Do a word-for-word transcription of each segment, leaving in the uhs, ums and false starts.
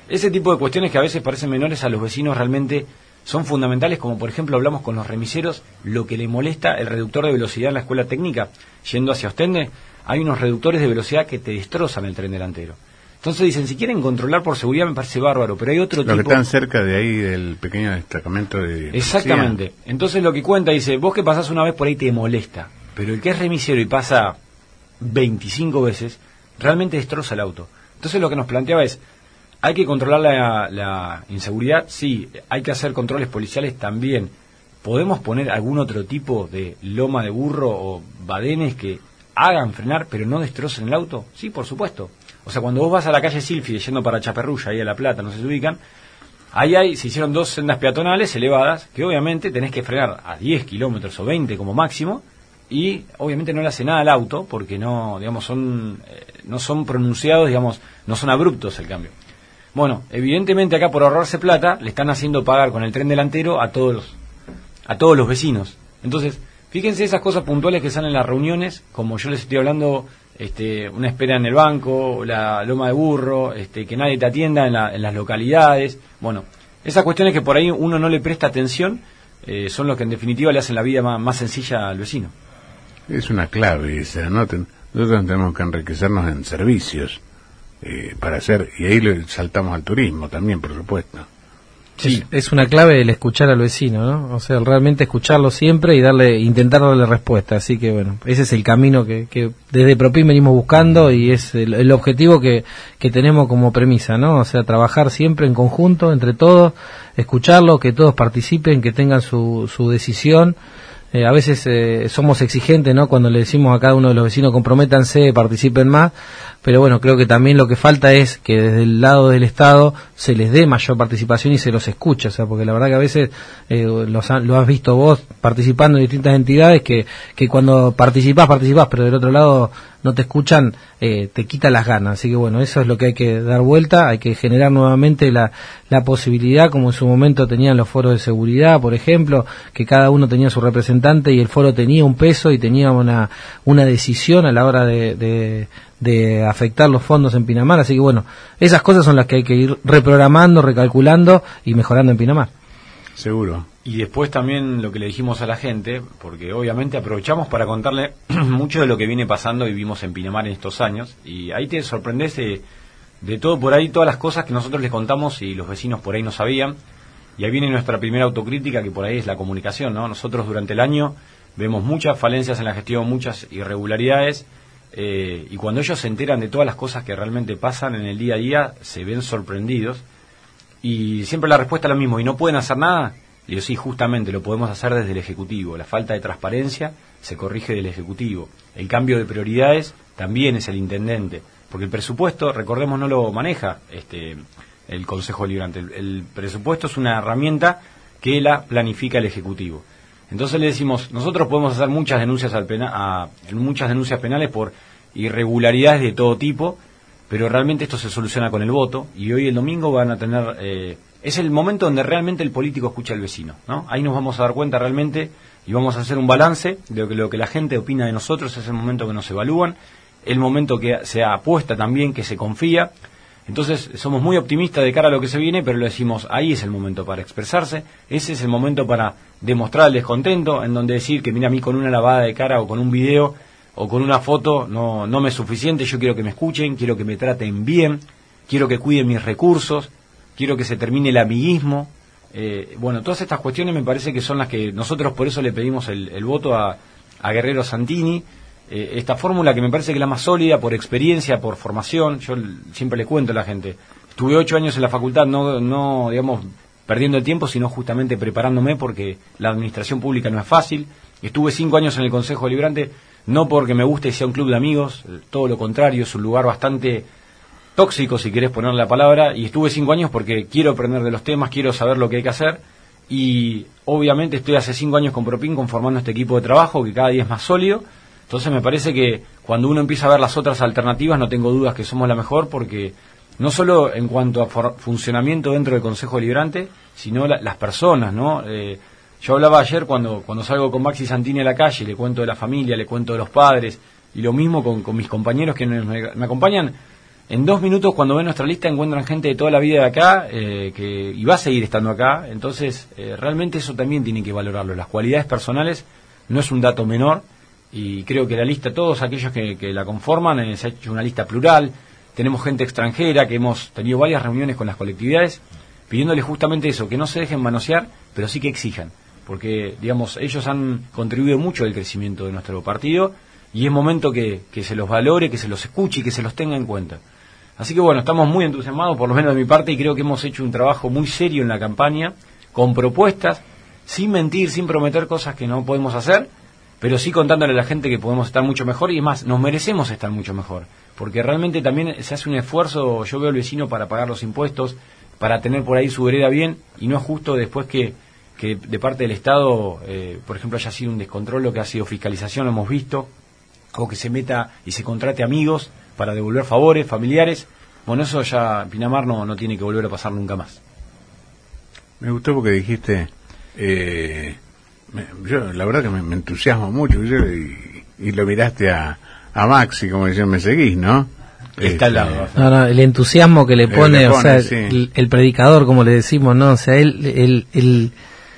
ese tipo de cuestiones que a veces parecen menores a los vecinos realmente son fundamentales, como por ejemplo hablamos con los remiseros, lo que le molesta el reductor de velocidad en la escuela técnica, yendo hacia Ostende, hay unos reductores de velocidad que te destrozan el tren delantero. Entonces dicen, si quieren controlar por seguridad me parece bárbaro, pero hay otro los tipo... Los que están cerca de ahí del pequeño destacamento de... Exactamente. Policía. Entonces lo que cuenta dice, vos que pasás una vez por ahí te molesta, pero el que es remisero y pasa veinticinco veces, realmente destroza el auto. Entonces lo que nos planteaba es, ¿hay que controlar la, la inseguridad? Sí. ¿Hay que hacer controles policiales? También. ¿Podemos poner algún otro tipo de loma de burro o badenes que hagan frenar pero no destrocen el auto? Sí, por supuesto. O sea, cuando vos vas a la calle Silfi yendo para Chaperrulla, ahí a La Plata, no sé si se ubican, ahí hay, se hicieron dos sendas peatonales elevadas que obviamente tenés que frenar a diez kilómetros o veinte como máximo, y obviamente no le hace nada al auto porque no, digamos, son eh, no son pronunciados, digamos, no son abruptos el cambio. Bueno, evidentemente acá por ahorrarse plata le están haciendo pagar con el tren delantero a todos los, a todos los vecinos. Entonces, fíjense esas cosas puntuales que salen en las reuniones, como yo les estoy hablando, este, una espera en el banco, la loma de burro, este, que nadie te atienda en, la, en las localidades. Bueno, esas cuestiones que por ahí uno no le presta atención eh, son los que en definitiva le hacen la vida más, más sencilla al vecino. Es una clave esa, ¿no? Nosotros tenemos que enriquecernos en servicios. Eh, para hacer, y ahí le saltamos al turismo también, por supuesto. Sí, es, es una clave el escuchar al vecino, ¿no? O sea, realmente escucharlo siempre y darle, intentar darle respuesta. Así que bueno, ese es el camino que, que desde Propin venimos buscando y es el, el objetivo que, que tenemos como premisa, ¿no? O sea, trabajar siempre en conjunto, entre todos, escucharlo, que todos participen, que tengan su, su decisión. Eh, a veces eh, somos exigentes, ¿no? Cuando le decimos a cada uno de los vecinos comprométanse, participen más, pero bueno, creo que también lo que falta es que desde el lado del Estado se les dé mayor participación y se los escuche, o sea, porque la verdad que a veces eh, los ha, lo has visto vos participando en distintas entidades que, que cuando participás, participás, pero del otro lado no te escuchan, eh, te quita las ganas. Así que bueno, eso es lo que hay que dar vuelta, hay que generar nuevamente la, la posibilidad, como en su momento tenían los foros de seguridad, por ejemplo, que cada uno tenía su representante y el foro tenía un peso y tenía una, una decisión a la hora de, de, de afectar los fondos en Pinamar. Así que bueno, esas cosas son las que hay que ir reprogramando, recalculando y mejorando en Pinamar. Seguro. Y después también lo que le dijimos a la gente, porque obviamente aprovechamos para contarle mucho de lo que viene pasando y vimos en Pinamar en estos años, y ahí te sorprendes de, de todo por ahí, todas las cosas que nosotros les contamos y los vecinos por ahí no sabían, y ahí viene nuestra primera autocrítica, que por ahí es la comunicación, ¿no? Nosotros durante el año vemos muchas falencias en la gestión, muchas irregularidades, eh, y cuando ellos se enteran de todas las cosas que realmente pasan en el día a día, se ven sorprendidos, y siempre la respuesta es lo mismo, ¿y no pueden hacer nada? Y yo, sí, justamente lo podemos hacer desde el Ejecutivo. La falta de transparencia se corrige del Ejecutivo. El cambio de prioridades también es el Intendente, porque el presupuesto, recordemos, no lo maneja este el Consejo Deliberante. El, el presupuesto es una herramienta que la planifica el Ejecutivo. Entonces le decimos, nosotros podemos hacer muchas denuncias al pena, a, muchas denuncias penales por irregularidades de todo tipo, pero realmente esto se soluciona con el voto, y hoy el domingo van a tener... Eh, es el momento donde realmente el político escucha al vecino, ¿no? Ahí nos vamos a dar cuenta realmente y vamos a hacer un balance de lo que, lo que la gente opina de nosotros. Es el momento que nos evalúan, el momento que se apuesta también, que se confía. Entonces somos muy optimistas de cara a lo que se viene, pero le decimos, ahí es el momento para expresarse, ese es el momento para demostrar el descontento, en donde decir que mira, a mí con una lavada de cara o con un video o con una foto no, no me es suficiente, yo quiero que me escuchen, quiero que me traten bien, quiero que cuiden mis recursos, quiero que se termine el amiguismo. Eh, bueno, todas estas cuestiones me parece que son las que nosotros por eso le pedimos el, el voto a, a Guerrero Santini. Eh, esta fórmula que me parece que es la más sólida por experiencia, por formación. Yo siempre le cuento a la gente, estuve ocho años en la facultad, no, no digamos, perdiendo el tiempo, sino justamente preparándome, porque la administración pública no es fácil. Estuve cinco años en el Consejo Deliberante, no porque me guste y sea un club de amigos, todo lo contrario, es un lugar bastante tóxico, si querés poner la palabra, y estuve cinco años porque quiero aprender de los temas, quiero saber lo que hay que hacer, y obviamente estoy hace cinco años con Propin conformando este equipo de trabajo que cada día es más sólido. Entonces me parece que cuando uno empieza a ver las otras alternativas, no tengo dudas que somos la mejor, porque no solo en cuanto a for- funcionamiento dentro del Consejo Deliberante, sino la, las personas, ¿no? Eh, yo hablaba ayer cuando cuando salgo con Maxi Santini a la calle, le cuento de la familia, le cuento de los padres, y lo mismo con, con mis compañeros que me, me acompañan. en dos minutos cuando ven nuestra lista encuentran gente de toda la vida de acá eh, que y va a seguir estando acá. Entonces eh, realmente eso también tiene que valorarlo. Las cualidades personales no es un dato menor, y creo que la lista, todos aquellos que, que la conforman, eh, se ha hecho una lista plural. Tenemos gente extranjera que hemos tenido varias reuniones con las colectividades pidiéndoles justamente eso, que no se dejen manosear, pero sí que exijan, porque digamos ellos han contribuido mucho al crecimiento de nuestro partido y es momento que, que se los valore, que se los escuche y que se los tenga en cuenta. Así que bueno, estamos muy entusiasmados, por lo menos de mi parte, y creo que hemos hecho un trabajo muy serio en la campaña, con propuestas, sin mentir, sin prometer cosas que no podemos hacer, pero sí contándole a la gente que podemos estar mucho mejor, y más, nos merecemos estar mucho mejor, porque realmente también se hace un esfuerzo, yo veo al vecino para pagar los impuestos, para tener por ahí su vereda bien, y no es justo después que, que de parte del Estado, eh, por ejemplo, haya sido un descontrol, lo que ha sido fiscalización, lo hemos visto, o que se meta y se contrate amigos para devolver favores, familiares. Bueno, eso ya en Pinamar no, no tiene que volver a pasar nunca más. Me gustó porque dijiste, eh, me, yo la verdad que me, me entusiasmo mucho, yo, y, y lo miraste a, a Maxi, como decían, me seguís, ¿no? Está al lado. No, no, el entusiasmo que le pone, le pone o sea, sí. el, el predicador, como le decimos, ¿no? O sea, él, el, el,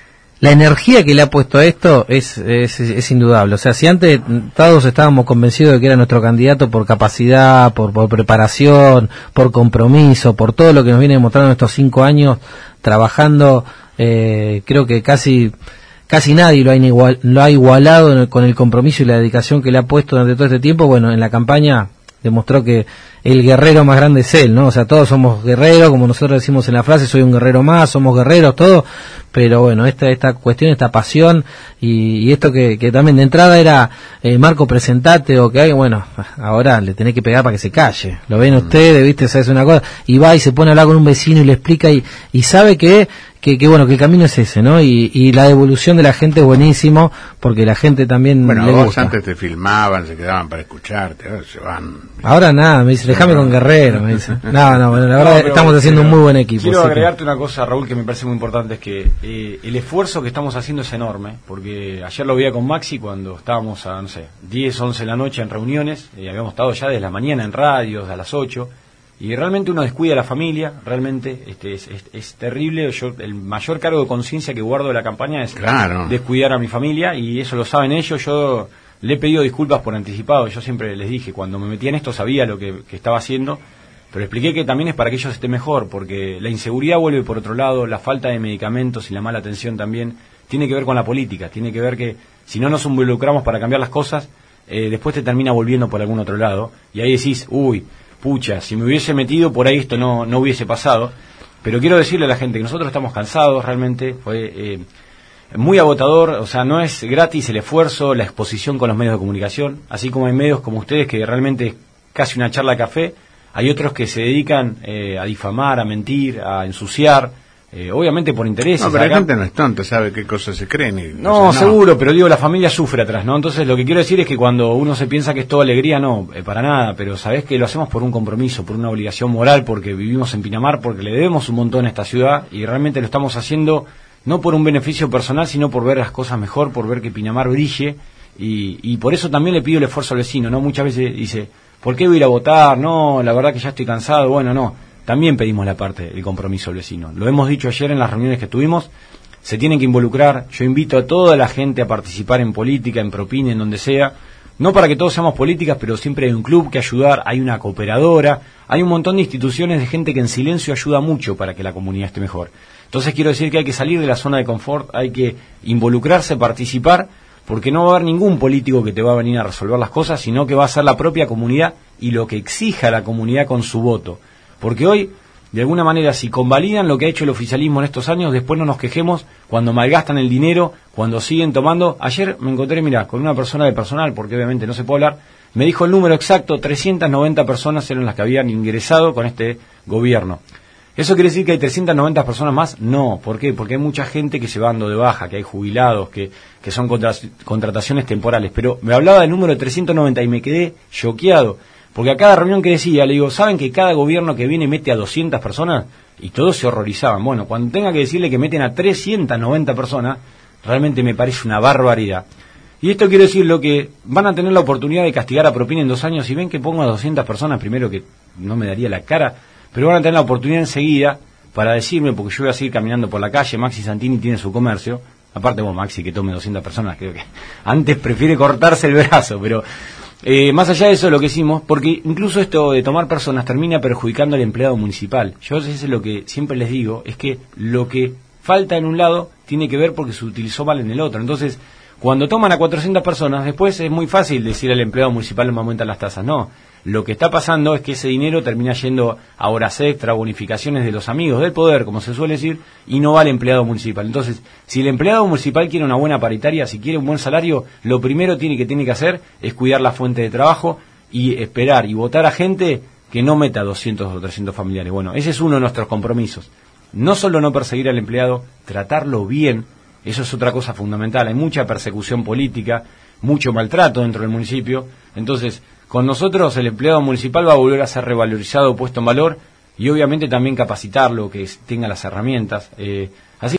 la energía que le ha puesto a esto es, es, es indudable. O sea, si antes todos estábamos convencidos de que era nuestro candidato por capacidad, por, por preparación, por compromiso, por todo lo que nos viene demostrando en estos cinco años trabajando, eh, creo que casi casi nadie lo ha, igual, lo ha igualado en el, con el compromiso y la dedicación que le ha puesto durante todo este tiempo. Bueno, en la campaña demostró que el guerrero más grande es él, ¿no? O sea, todos somos guerreros, como nosotros decimos en la frase, soy un guerrero más, somos guerreros, todos, pero bueno, esta esta cuestión, esta pasión, y, y esto que, que también de entrada era, eh, Marco, presentate, o que hay, bueno, ahora le tenés que pegar para que se calle, lo ven ustedes, viste, o sea, es una cosa, y va y se pone a hablar con un vecino y le explica, y, y sabe que Que, que bueno, que el camino es ese, ¿no? Y, y la devolución de la gente es buenísimo, porque la gente también bueno, le vos gusta. Antes te filmaban, se quedaban para escucharte, ahora se van. Ahora nada, me dice, déjame con Guerrero, me dice. No, no, bueno, la verdad no, estamos haciendo un muy buen equipo. Quiero agregarte que... una cosa, Raúl, que me parece muy importante, es que eh, el esfuerzo que estamos haciendo es enorme, porque ayer lo veía con Maxi cuando estábamos a, no sé, diez, once de la noche en reuniones, y habíamos estado ya desde la mañana en radios, a las ocho, y realmente uno descuida a la familia, realmente este es, es, es terrible. Yo el mayor cargo de conciencia que guardo de la campaña es claro. descuidar a mi familia, y eso lo saben ellos. Yo le he pedido disculpas por anticipado, yo siempre les dije, cuando me metí en esto sabía lo que, que estaba haciendo, pero expliqué que también es para que ellos estén mejor, porque la inseguridad vuelve por otro lado, la falta de medicamentos y la mala atención también tiene que ver con la política, tiene que ver que si no nos involucramos para cambiar las cosas, eh, después te termina volviendo por algún otro lado, y ahí decís, uy, pucha, si me hubiese metido por ahí esto no, no hubiese pasado. Pero quiero decirle a la gente que nosotros estamos cansados, realmente fue eh, muy agotador, o sea, no es gratis el esfuerzo, la exposición con los medios de comunicación, así como hay medios como ustedes que realmente es casi una charla de café, hay otros que se dedican eh, a difamar, a mentir, a ensuciar, eh, obviamente por intereses. No, pero acá. La gente no es tonta, sabe qué cosas se creen. Y no, no, seguro, pero digo, la familia sufre atrás, ¿no? Entonces lo que quiero decir es que cuando uno se piensa que es toda alegría, no, eh, para nada, pero sabés que lo hacemos por un compromiso, por una obligación moral, porque vivimos en Pinamar, porque le debemos un montón a esta ciudad, y realmente lo estamos haciendo no por un beneficio personal, sino por ver las cosas mejor, por ver que Pinamar brille, y, y por eso también le pido el esfuerzo al vecino, ¿no? Muchas veces dice, ¿por qué voy a ir a votar? No, la verdad que ya estoy cansado. Bueno, no. También pedimos la parte, el compromiso al vecino. Lo hemos dicho ayer en las reuniones que tuvimos, se tienen que involucrar. Yo invito a toda la gente a participar en política, en propina, en donde sea. No para que todos seamos políticas, pero siempre hay un club que ayudar, hay una cooperadora, hay un montón de instituciones de gente que en silencio ayuda mucho para que la comunidad esté mejor. Entonces quiero decir que hay que salir de la zona de confort, hay que involucrarse, participar, porque no va a haber ningún político que te va a venir a resolver las cosas, sino que va a ser la propia comunidad y lo que exija la comunidad con su voto. Porque hoy, de alguna manera, si convalidan lo que ha hecho el oficialismo en estos años, después no nos quejemos cuando malgastan el dinero, cuando siguen tomando. Ayer me encontré, mirá, con una persona de personal, porque obviamente no se puede hablar, me dijo el número exacto, trescientas noventa personas eran las que habían ingresado con este gobierno. ¿Eso quiere decir que hay trescientas noventa personas más? No. ¿Por qué? Porque hay mucha gente que se va dando de baja, que hay jubilados, que, que son contra, contrataciones temporales. Pero me hablaba del número de trescientas noventa y me quedé choqueado. Porque a cada reunión que decía, le digo, ¿saben que cada gobierno que viene mete a doscientas personas? Y todos se horrorizaban. Bueno, cuando tenga que decirle que meten a trescientas noventa personas, realmente me parece una barbaridad. Y esto quiero decir lo que van a tener la oportunidad de castigar a propina en dos años, y ven que pongo a doscientas personas, primero que no me daría la cara, pero van a tener la oportunidad enseguida para decirme, porque yo voy a seguir caminando por la calle, Maxi Santini tiene su comercio, aparte vos Maxi que tome doscientas personas, creo que antes prefiere cortarse el brazo, pero eh, más allá de eso lo que hicimos, porque incluso esto de tomar personas termina perjudicando al empleado municipal. Yo eso es lo que siempre les digo, es que lo que falta en un lado tiene que ver porque se utilizó mal en el otro. Entonces, cuando toman a cuatrocientas personas, después es muy fácil decir al empleado municipal no aumentan las tasas. No, lo que está pasando es que ese dinero termina yendo a horas extra, bonificaciones de los amigos del poder, como se suele decir, y no va al empleado municipal. Entonces, si el empleado municipal quiere una buena paritaria, si quiere un buen salario, lo primero tiene que tiene que hacer es cuidar la fuente de trabajo y esperar y votar a gente que no meta doscientos o trescientos familiares. Bueno, ese es uno de nuestros compromisos. No solo no perseguir al empleado, tratarlo bien. Eso es otra cosa fundamental. Hay mucha persecución política, mucho maltrato dentro del municipio. Entonces, con nosotros el empleado municipal va a volver a ser revalorizado, puesto en valor, y obviamente también capacitarlo, que tenga las herramientas. Eh, así